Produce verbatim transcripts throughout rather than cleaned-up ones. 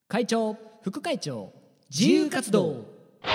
会長、副会長、自由活動。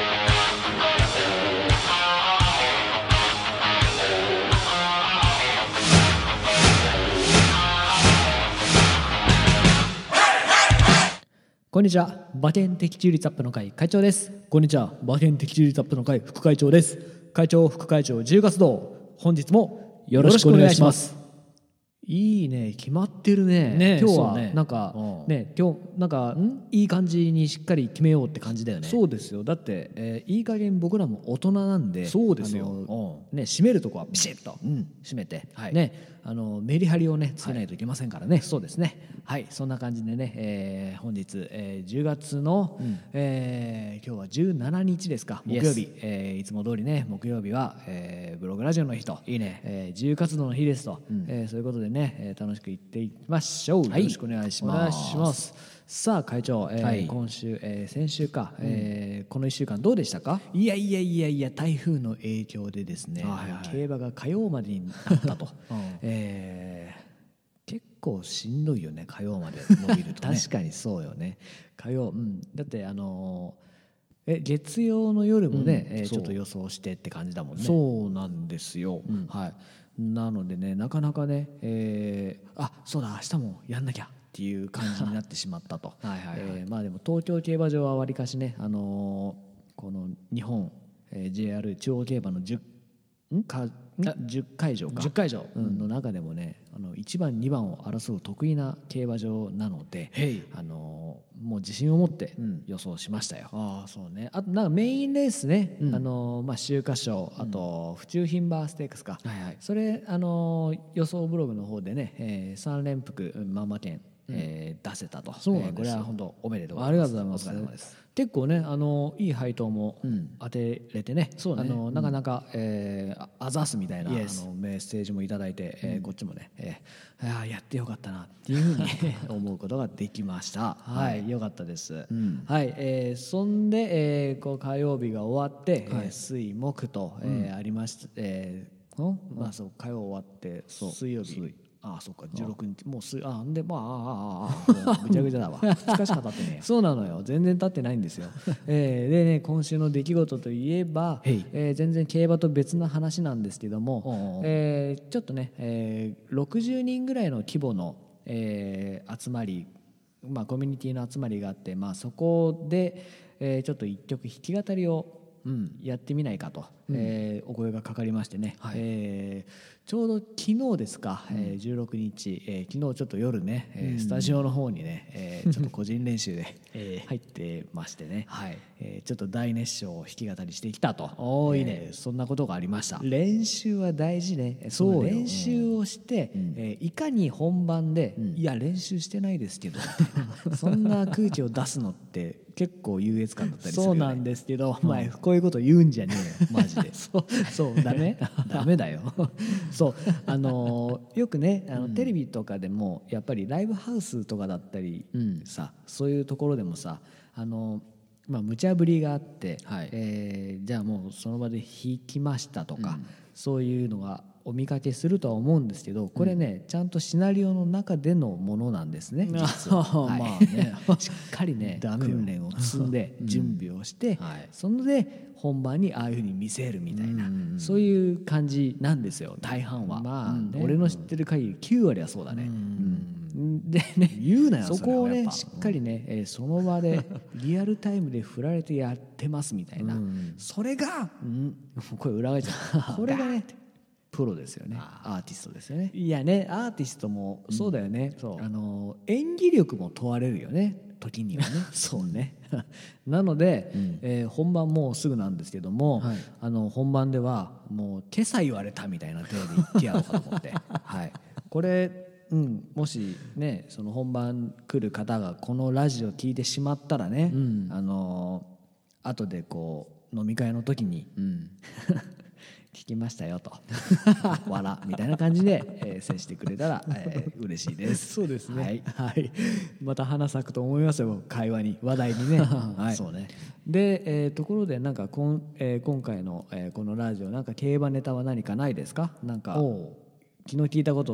こんにちは、馬券的中率アップの会会長です。こんにちは、馬券的中率アップの会副会長です。会長、副会長、自由活動、本日もよろしくお願いします。いいね、決まってるね。ね、今日はなんか ね, ね今日なんかいい感じにしっかり決めようって感じだよね。 そうですよ。だって、えー、いい加減僕らも大人なんで。 そうですよ。ね、締めるとこはビシッと締めて、うん、はい、ね、あのメリハリをねつけないといけませんからね。はい、そうですね。はい、そんな感じでね、えー、本日、えー、じゅうがつの、うん、えー、今日はじゅうしちにちですか、木曜日、えー、いつも通りね木曜日は、えー、ブログラジオの日といいね、えー、自由活動の日ですと、うん、えー、そういうことでね、えー、楽しくいっていきましょう。はい、よろしくお願いします。お願いします。さあ会長、えーはい、今週、えー、先週か、うん、えー、このいっしゅうかんどうでしたか？ いやいやいやいや、台風の影響でですね、 はいはい、競馬が火曜までになったと、うん、えー、結構しんどいよね、火曜まで伸びるとね。 確かにそうよね、 火曜、うん、だってあのー、え月曜の夜もね、うん、えー、ちょっと予想してって感じだもんね。 そうなんですよ、 うん、はい、なのでね、なかなかね、えー、あ、そうだ、明日もやんなきゃっていう感じになってしまったと。はいはい、はい、えー、まあでも東京競馬場はわりかしね、あのー、この日本、えー、ジェイアール 中央競馬のじゅうかじゅっかいじょうかじゅっかいじょう、 うん、の中でもね、あのいちばんにばんを争う得意な競馬場なので、あのー、もう自信を持って予想しましたよ。 うん、ああそうね。 あとなんかメインレースね、うん、あのー、まあ秋華賞、あと府中牝馬ステークスか、はいはい、それあのー、予想ブログの方でね、えー、さん連複ママ券、うん、えー、出せたと。 そうなんですよ、 えー、これは本当おめでとうございます。 ありがとうございます。結構ね、あのいい配当も当てれてね、うん、あの、うん、なかなか、えー、あざすみたいな、yes. あのメッセージもいただいて、えー、こっちもね、えー、あやってよかったなっていうふうに思うことができました。はい、よかったです。うん、はい、えー、そんで、えー、こう火曜日が終わって、はい、水木と、えー、ありました。えーうん、まあそう火曜終わって水曜日。ああ、そうか、じゅうろくにちもうすあんでまあああああぐちゃぐちゃだわ。ふつかしか経ってねえ。そうなのよ、全然経ってないんですよ。えー、でね、今週の出来事といえば、えー、全然競馬と別の話なんですけども、えー、ちょっとね、えー、ろくじゅうにんぐらいの規模の、えー、集まり、まあ、コミュニティの集まりがあって、まあ、そこで、えー、ちょっと一曲弾き語りをうん、やってみないかと、うん、えー、お声がかかりましてね、はい、えー、ちょうど昨日ですか、うん、えー、じゅうろくにち、えー、昨日ちょっと夜ね、えー、スタジオの方にね、えー、ちょっと個人練習で入ってましてね、はい、えー、ちょっと大熱唱を弾き語りしてきたと。おー、いいね、えー、そんなことがありました。 練習は大事ね。 そう、練習をして、うん、えー、いかに本番で、うん、いや練習してないですけどみたいなそんな空気を出すのって結構優越感だったりするよね。 そうなんですけど、お前こういうこと言うんじゃねえよマジで。 そうそうダメダメだよ。そうあのー、よくねあの、うん、テレビとかでもやっぱりライブハウスとかだったり、うん、さそういうところでもさあのー、まあ無茶ぶりがあって、はい、えー、じゃあもうその場で弾きましたとか、うん、そういうのがお見かけするとは思うんですけど、これね、うん、ちゃんとシナリオの中でのものなんですね、実は。はい、まあねしっかりね訓練を積んで準備をして、うん、はい、そので本番にああいうふうに見せるみたいな、うん、そういう感じなんですよ、大半は。まあね、うん、俺の知ってる限りきゅうわりはそうだね。うん、でね、 言うなよそこをねしっかりね、えー、その場でリアルタイムで振られてやってますみたいな、うん、それが、うん、これ裏返っちゃうこれがねプロですよね。アーティストですよね。いやね、アーティストもそうだよね、うん、あの演技力も問われるよね、時にはね。そうねなので、うん、えー、本番もうすぐなんですけども、はい、あの本番ではもう今朝言われたみたいな体で言ってやろうかと思ってはい、これ、うん、もしねその本番来る方がこのラジオ聞いてしまったらね、うん、あの後でこう飲み会の時に、うん聞きましたよと笑みたいな感じで、えー、接してくれたら、えー、嬉しいです。 そうですね、 はいはい、また花咲くと思いますよ、会話に話題にね、はい、そうね。で、えー、ところでなんかこん、えー、今回の、えー、このラジオなんか競馬ネタは何かないですか？なんか昨日聞いたこと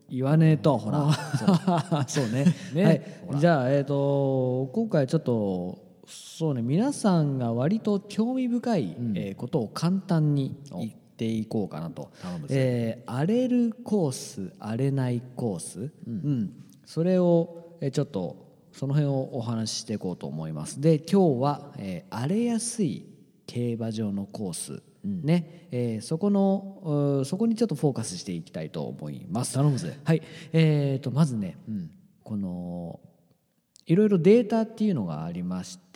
言わねえとほらそうねね、はい、じゃあ、えー、と今回ちょっとそうね皆さんが割と興味深い、うんえー、ことを簡単に言っていこうかなと、えー、荒れるコース荒れないコース、うんうん、それを、えー、ちょっとその辺をお話ししていこうと思います。で今日は、えー、荒れやすい競馬場のコース、うんねえー、そこのそこにちょっとフォーカスしていきたいと思います。 頼むぜ。 はい、えー、とまずね、うん、このいろいろデータっていうのがありまして、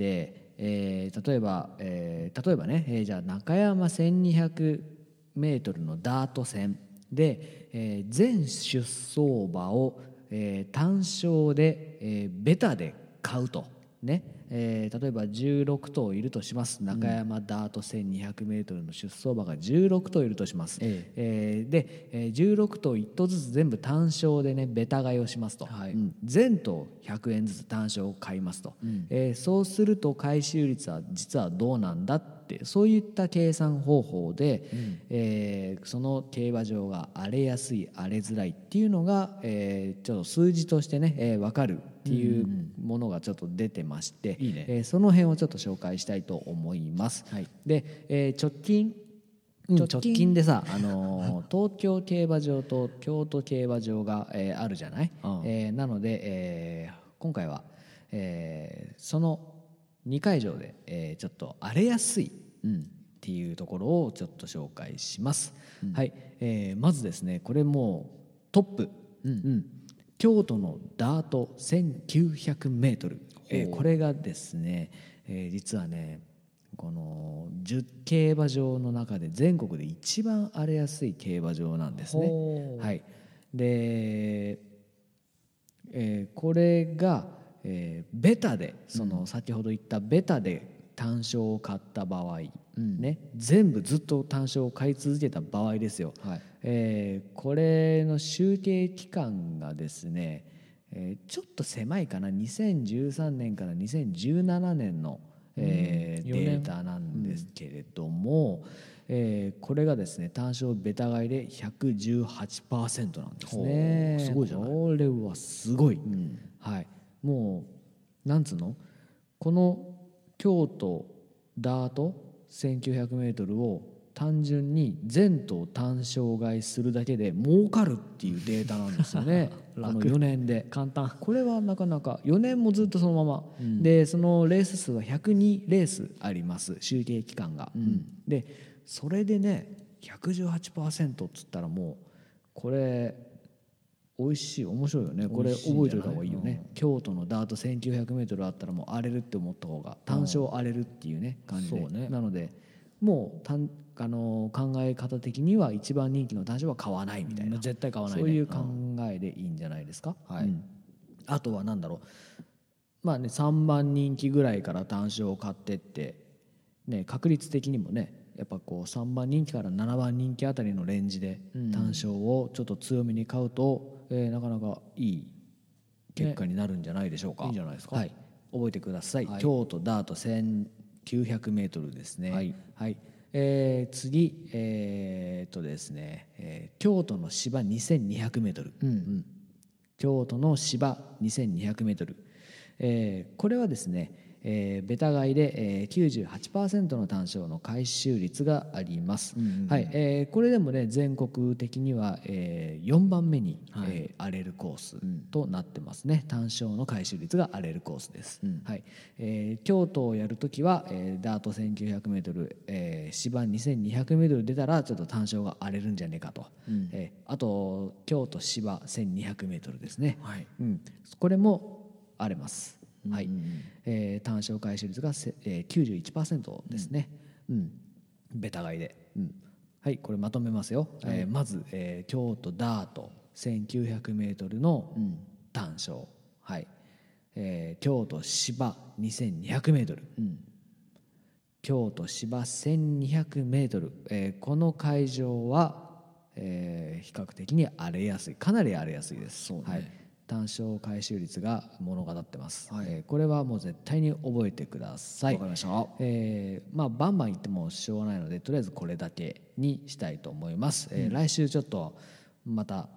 えー、例えば、えー、例えばね、えー、じゃあ中山せんにひゃくメートルのダート戦で、えー、全出走馬を、えー、単勝で、えー、ベタで買うとね、えー、例えばじゅうろく頭いるとします。中山ダート せんにひゃくメートル の出走馬がじゅうろく頭いるとします、えええー、で、えー、じゅうろく頭いっ頭ずつ全部単勝でねベタ買いをしますと、はいうん、全頭ひゃくえんずつ単勝を買いますと、うんえー、そうすると回収率は実はどうなんだってそういった計算方法で、うんえー、その競馬場が荒れやすい荒れづらいっていうのが、えー、ちょっと数字としてね、えー、分かるっていうものがちょっと出てまして、いいねえー、その辺をちょっと紹介したいと思います。はい、で、えー、直近直近でさ、あのー、東京競馬場と京都競馬場が、えー、あるじゃない、うんえー、なので、えー、今回は、えー、そのに会場で、えー、ちょっと荒れやすいっていうところをちょっと紹介します、うんはいえー、まずですねこれもうトップ、うんうん京都のダート せんきゅうひゃくメートル、えー、これがですね、えー、実はねこのじゅう競馬場の中で全国で一番荒れやすい競馬場なんですね。はい、で、えー、これが、えー、ベタでその先ほど言ったベタで単勝を買った場合、うんね、全部ずっと単勝を買い続けた場合ですよ、はいえー、これの集計期間がですね、えー、ちょっと狭いかなにせんじゅうさんねんからにせんじゅうななねんの、えー、データなんですけれども、うんえー、これがですね単勝ベタ買いで ひゃくじゅうはちパーセント なんですね。 すごいじゃない。 これはすごい、うんはい、もうなんつうのこの京都ダート せんきゅうひゃくメートル を単純に全頭単勝買いするだけで儲かるっていうデータなんですよねこのよねんで簡単これはなかなかよねんもずっとそのまま、うん、でそのレース数はひゃくにレースあります集計期間が、うん、でそれでね ひゃくじゅうはちパーセント っつったらもうこれ美味しい面白いよねこれ覚えておいた方がいいよね、うん、京都のダート せんきゅうひゃくメートル あったらもう荒れるって思った方が単勝荒れるっていうね感じで、そうね、なのでもう単あの考え方的には一番人気の単勝は買わないみたいな、うん、 絶対買わない、ね、 そういう考えでいいんじゃないですか、うんはいうん、あとは何だろうまあねさんばん人気ぐらいから単勝を買ってって、ね、確率的にもねやっぱこうさんばん人気からななばん人気あたりのレンジで単勝をちょっと強めに買うと、うんえー、なかなかいい結果になるんじゃないでしょうか、ね、 いいんじゃないですか、 はい、覚えてください、はい、京都ダート せんきゅうひゃくメートル ですね、はいはいえー、次えー、っとですね、えー、京都の芝 にせんにひゃくメートル、うんうん、京都の芝 にせんにひゃくメートル、えー、これはですねえー、ベタ買いで、えー、きゅうじゅうはちパーセント の単勝の回収率があります、うんうんはいえー、これでもね全国的には、えー、よんばんめに、はいえー、荒れるコースとなってますね、うん、単勝の回収率が荒れるコースです、うんはいえー、京都をやるときは、えー、ダート せんきゅうひゃくメートル、えー、芝 にせんにひゃくメートル 出たらちょっと単勝が荒れるんじゃねえかと、うんえー、あと京都芝 せんにひゃくメートル ですね、はいうん、これも荒れますはいうんうんえー、単勝回収率が、えー、きゅうじゅういちパーセント ですね、うんうん、ベタ買いで、うん、はいこれまとめますよ、はいえー、まず、えー、京都ダート せんきゅうひゃくメートル の単勝、はいえー、京都芝 にせんにひゃくメートル、うん、京都芝 せんにひゃくメートル、えー、この会場は、えー、比較的に荒れやすいかなり荒れやすいです、そうねはい単勝回収率が物語ってます、はいえー、これはもう絶対に覚えてください。 わかりました、 えーまあ、バンバン言ってもしょうがないのでとりあえずこれだけにしたいと思います、うんえー、来週ちょっとまた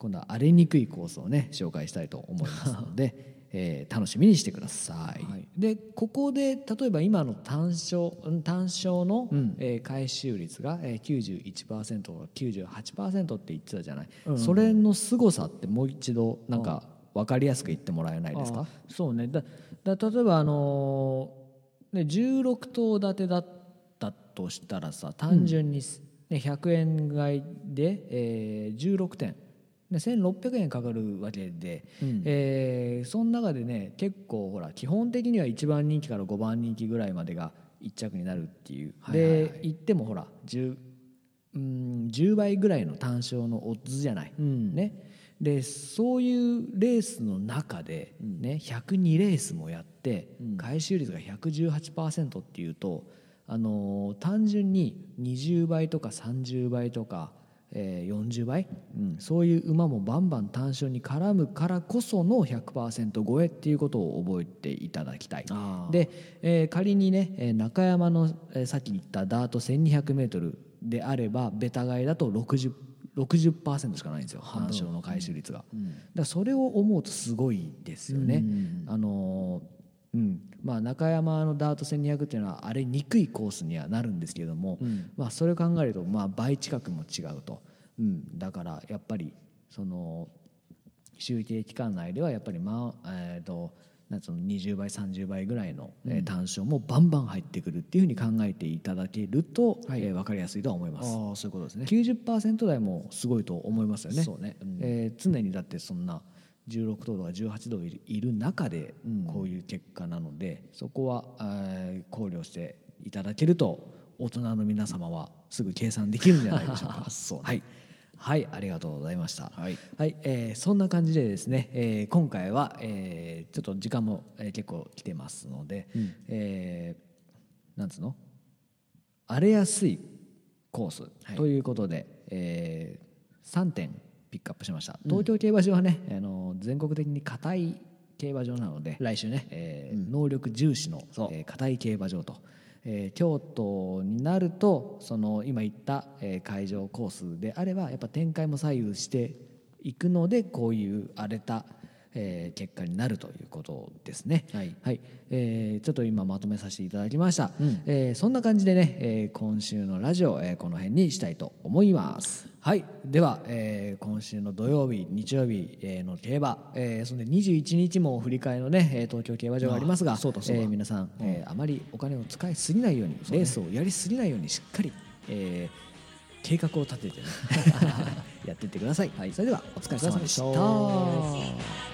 今度は荒れにくいコースをね紹介したいと思いますのでえー、楽しみにしてください、はい、でここで例えば今の単勝単勝の、うんえー、回収率が、えー、きゅうじゅういちパーセント きゅうじゅうはちパーセントって言ってたじゃない、うんうん、それの凄さってもう一度なんか分かりやすく言ってもらえないですか。 そうね、だだ例えば、あのーね、じゅうろくとう建てだったとしたらさ単純に、ね、ひゃくえん買いで、えー、じゅうろくてんせんろっぴゃくえんかかるわけで、うんえー、その中でね結構ほら基本的にはいちばん人気からごばん人気ぐらいまでがいっ着になるっていう、はいはいはい、で言ってもほら 10, うんじゅうばいぐらいの単勝のオッズじゃない、うんね、でそういうレースの中で、ね、ひゃくにレースもやって回収率が ひゃくじゅうはちパーセント っていうと、あのー、単純ににじゅうばいとかさんじゅうばいとかえー、よんじゅうばい、うん、そういう馬もバンバン単勝に絡むからこその ひゃくパーセント 超えっていうことを覚えていただきたい。で、えー、仮にね中山の、えー、さっき言ったダート せんにひゃくメートル であればベタ買いだと ろくじゅうろくじゅっパーセント しかないんですよ単勝の回収率が、うん、だからそれを思うとすごいですよね、うん、あのーうんまあ、中山のダートせんにひゃくっていうのは荒れにくいコースにはなるんですけれども、うんまあ、それを考えるとまあ倍近くも違うと、うん、だからやっぱりその集計期間内ではやっぱり、まあえー、となんそのにじゅうばいさんじゅうばいぐらいの、うんえー、単勝もバンバン入ってくるっていうふうに考えていただけると、はいえー、分かりやすいとは思います。 あそういうことですね。 きゅうじゅっパーセント 台もすごいと思いますよね。 そうね、うんえー、常にだってそんなじゅうろくとうとかじゅうはちとういる中でこういう結果なので、うん、そこは考慮していただけると大人の皆様はすぐ計算できるんじゃないでしょうか。 そう、ね、 はい、はい、ありがとうございました。 はい、 はいえー、そんな感じでですね、えー、今回は、えー、ちょっと時間も、えー、結構来てますので、うんえー、なんつうの荒れやすいコースということで、はいえー、さんてんピックアップしました。東京競馬場はね、うん、あの全国的に硬い競馬場なので来週ね、 えーうん、能力重視の硬、えー、い競馬場と、えー、京都になるとその今言った、えー、会場コースであればやっぱ展開も左右していくのでこういう荒れた、えー、結果になるということですね。はいはいえー、ちょっと今まとめさせていただきました、うんえー、そんな感じでね、えー、今週のラジオ、えー、この辺にしたいと思います。はい、では、えー、今週の土曜日日曜日の競馬、えー、そんでにじゅういちにちも振り替えのね東京競馬場がありますが、そうだそうだえー、皆さん、うんえー、あまりお金を使いすぎないように、レースをやりすぎないようにしっかり、えー、計画を立てて、ね、やっていってください、はい、それではお疲れ様でした。